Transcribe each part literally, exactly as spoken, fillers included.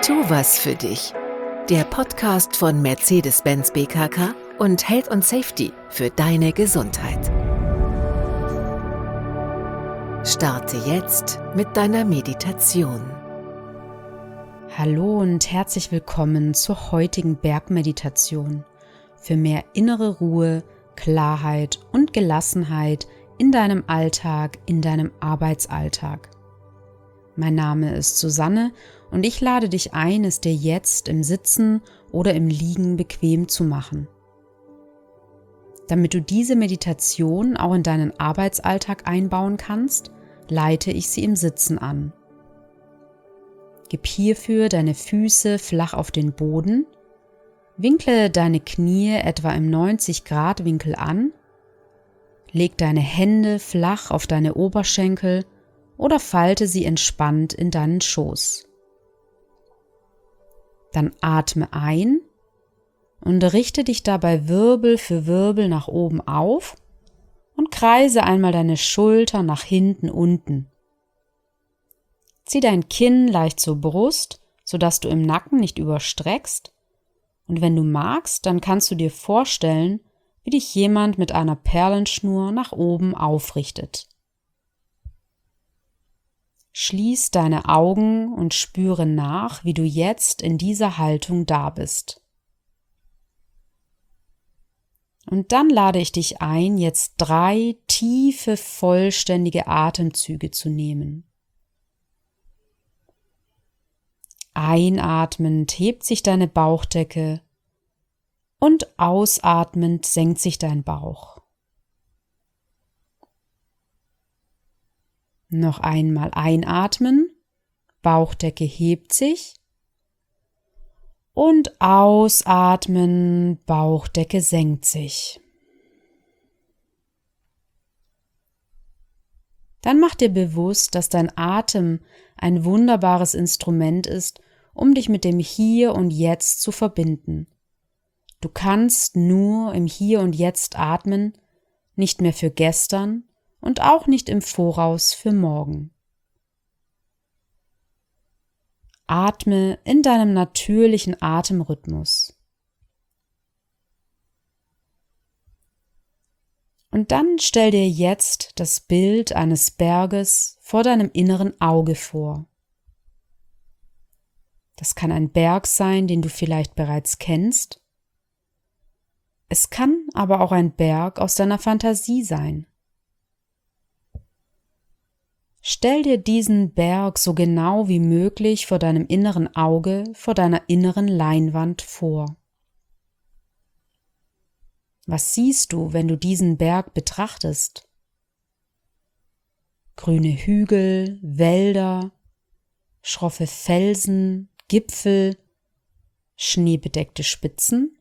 Tu was für dich. Der Podcast von Mercedes-Benz B K K und Health und Safety für deine Gesundheit. Starte jetzt mit deiner Meditation. Hallo und herzlich willkommen zur heutigen Bergmeditation für mehr innere Ruhe, Klarheit und Gelassenheit in deinem Alltag, in deinem Arbeitsalltag. Mein Name ist Susanne und ich lade dich ein, es dir jetzt im Sitzen oder im Liegen bequem zu machen. Damit du diese Meditation auch in deinen Arbeitsalltag einbauen kannst, leite ich sie im Sitzen an. Gib hierfür deine Füße flach auf den Boden, winkle deine Knie etwa im neunzig Grad Winkel an, leg deine Hände flach auf deine Oberschenkel oder falte sie entspannt in deinen Schoß. Dann atme ein und richte dich dabei Wirbel für Wirbel nach oben auf und kreise einmal deine Schulter nach hinten unten. Zieh dein Kinn leicht zur Brust, sodass du im Nacken nicht überstreckst, und wenn du magst, dann kannst du dir vorstellen, wie dich jemand mit einer Perlenschnur nach oben aufrichtet. Schließ deine Augen und spüre nach, wie du jetzt in dieser Haltung da bist. Und dann lade ich dich ein, jetzt drei tiefe, vollständige Atemzüge zu nehmen. Einatmend hebt sich deine Bauchdecke und ausatmend senkt sich dein Bauch. Noch einmal einatmen, Bauchdecke hebt sich und ausatmen, Bauchdecke senkt sich. Dann mach dir bewusst, dass dein Atem ein wunderbares Instrument ist, um dich mit dem Hier und Jetzt zu verbinden. Du kannst nur im Hier und Jetzt atmen, nicht mehr für gestern und auch nicht im Voraus für morgen. Atme in deinem natürlichen Atemrhythmus. Und dann stell dir jetzt das Bild eines Berges vor deinem inneren Auge vor. Das kann ein Berg sein, den du vielleicht bereits kennst. Es kann aber auch ein Berg aus deiner Fantasie sein. Stell dir diesen Berg so genau wie möglich vor deinem inneren Auge, vor deiner inneren Leinwand vor. Was siehst du, wenn du diesen Berg betrachtest? Grüne Hügel, Wälder, schroffe Felsen, Gipfel, schneebedeckte Spitzen?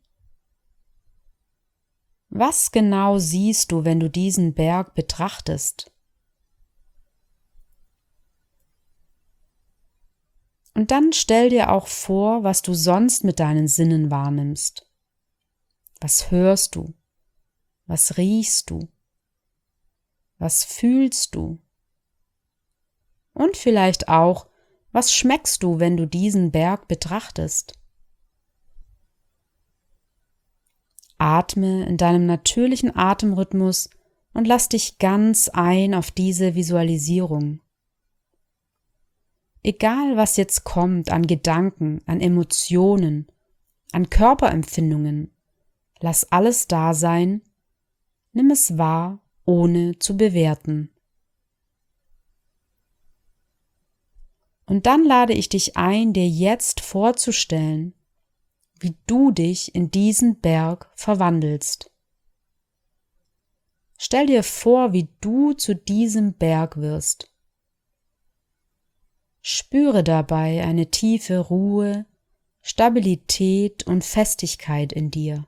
Was genau siehst du, wenn du diesen Berg betrachtest? Und dann stell dir auch vor, was du sonst mit deinen Sinnen wahrnimmst. Was hörst du? Was riechst du? Was fühlst du? Und vielleicht auch, was schmeckst du, wenn du diesen Berg betrachtest? Atme in deinem natürlichen Atemrhythmus und lass dich ganz ein auf diese Visualisierung. Egal, was jetzt kommt an Gedanken, an Emotionen, an Körperempfindungen, lass alles da sein, nimm es wahr, ohne zu bewerten. Und dann lade ich dich ein, dir jetzt vorzustellen, wie du dich in diesen Berg verwandelst. Stell dir vor, wie du zu diesem Berg wirst. Spüre dabei eine tiefe Ruhe, Stabilität und Festigkeit in dir.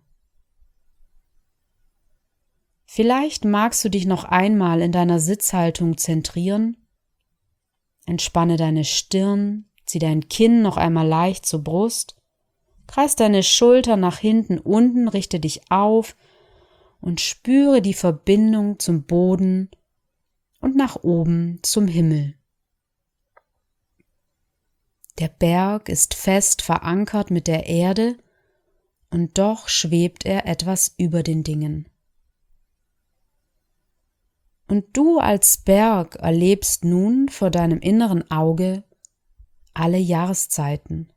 Vielleicht magst du dich noch einmal in deiner Sitzhaltung zentrieren. Entspanne deine Stirn, zieh dein Kinn noch einmal leicht zur Brust, kreis deine Schulter nach hinten unten, richte dich auf und spüre die Verbindung zum Boden und nach oben zum Himmel. Der Berg ist fest verankert mit der Erde und doch schwebt er etwas über den Dingen. Und du als Berg erlebst nun vor deinem inneren Auge alle Jahreszeiten.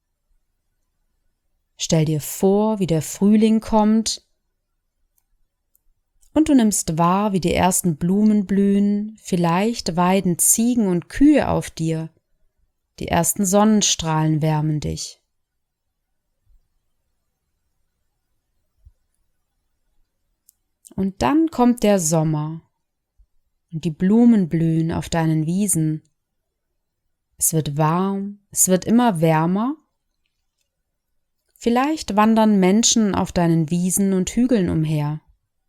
Stell dir vor, wie der Frühling kommt und du nimmst wahr, wie die ersten Blumen blühen, vielleicht weiden Ziegen und Kühe auf dir, die ersten Sonnenstrahlen wärmen dich. Und dann kommt der Sommer und die Blumen blühen auf deinen Wiesen. Es wird warm, es wird immer wärmer. Vielleicht wandern Menschen auf deinen Wiesen und Hügeln umher.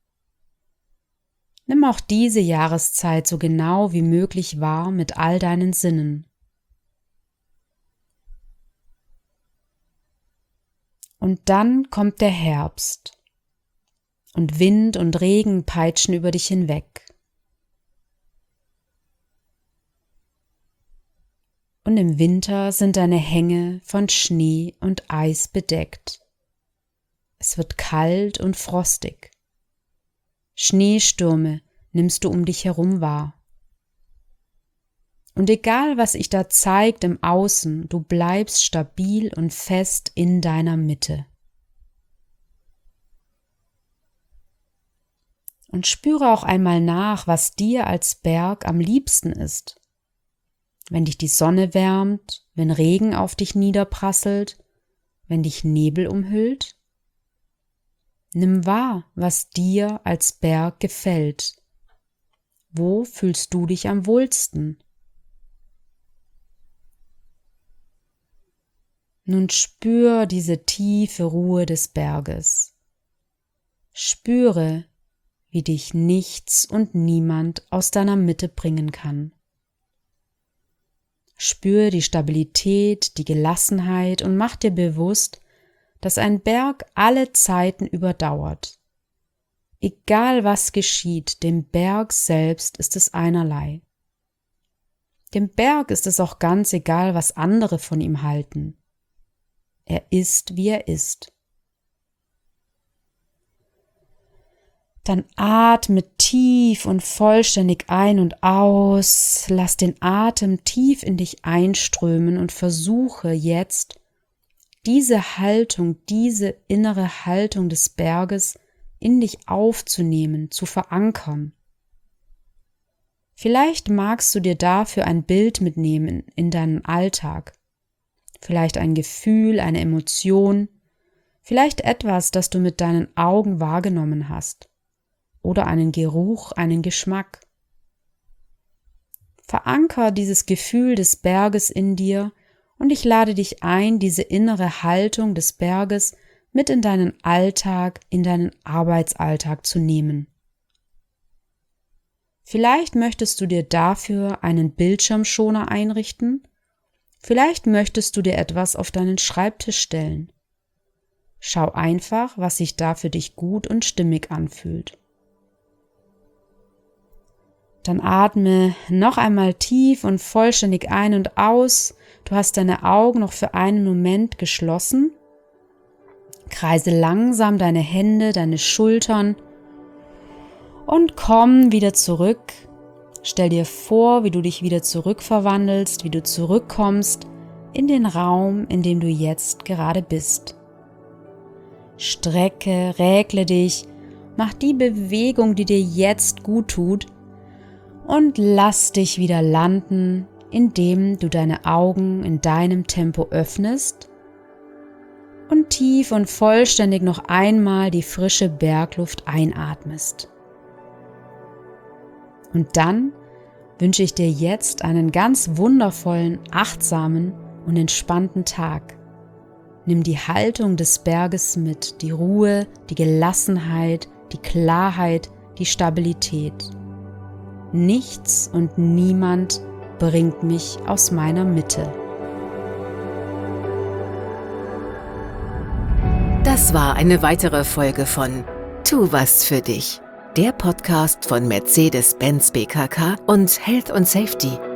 Nimm auch diese Jahreszeit so genau wie möglich wahr mit all deinen Sinnen. Und dann kommt der Herbst und Wind und Regen peitschen über dich hinweg. Und im Winter sind deine Hänge von Schnee und Eis bedeckt. Es wird kalt und frostig. Schneestürme nimmst du um dich herum wahr. Und egal, was sich da zeigt im Außen, du bleibst stabil und fest in deiner Mitte. Und spüre auch einmal nach, was dir als Berg am liebsten ist. Wenn dich die Sonne wärmt, wenn Regen auf dich niederprasselt, wenn dich Nebel umhüllt? Nimm wahr, was dir als Berg gefällt. Wo fühlst du dich am wohlsten? Nun spür diese tiefe Ruhe des Berges. Spüre, wie dich nichts und niemand aus deiner Mitte bringen kann. Spür die Stabilität, die Gelassenheit und mach dir bewusst, dass ein Berg alle Zeiten überdauert. Egal was geschieht, dem Berg selbst ist es einerlei. Dem Berg ist es auch ganz egal, was andere von ihm halten. Er ist, wie er ist. Dann atme tief und vollständig ein und aus, lass den Atem tief in dich einströmen und versuche jetzt, diese Haltung, diese innere Haltung des Berges in dich aufzunehmen, zu verankern. Vielleicht magst du dir dafür ein Bild mitnehmen in deinen Alltag, vielleicht ein Gefühl, eine Emotion, vielleicht etwas, das du mit deinen Augen wahrgenommen hast. Oder einen Geruch, einen Geschmack. Veranker dieses Gefühl des Berges in dir und ich lade dich ein, diese innere Haltung des Berges mit in deinen Alltag, in deinen Arbeitsalltag zu nehmen. Vielleicht möchtest du dir dafür einen Bildschirmschoner einrichten, vielleicht möchtest du dir etwas auf deinen Schreibtisch stellen. Schau einfach, was sich da für dich gut und stimmig anfühlt. Dann atme noch einmal tief und vollständig ein und aus. Du hast deine Augen noch für einen Moment geschlossen. Kreise langsam deine Hände, deine Schultern und komm wieder zurück. Stell dir vor, wie du dich wieder zurückverwandelst, wie du zurückkommst in den Raum, in dem du jetzt gerade bist. Strecke, räkle dich, mach die Bewegung, die dir jetzt gut tut. Und lass dich wieder landen, indem du deine Augen in deinem Tempo öffnest und tief und vollständig noch einmal die frische Bergluft einatmest. Und dann wünsche ich dir jetzt einen ganz wundervollen, achtsamen und entspannten Tag. Nimm die Haltung des Berges mit, die Ruhe, die Gelassenheit, die Klarheit, die Stabilität. Nichts und niemand bringt mich aus meiner Mitte. Das war eine weitere Folge von Tu was für dich, der Podcast von Mercedes-Benz B K K und Health und Safety.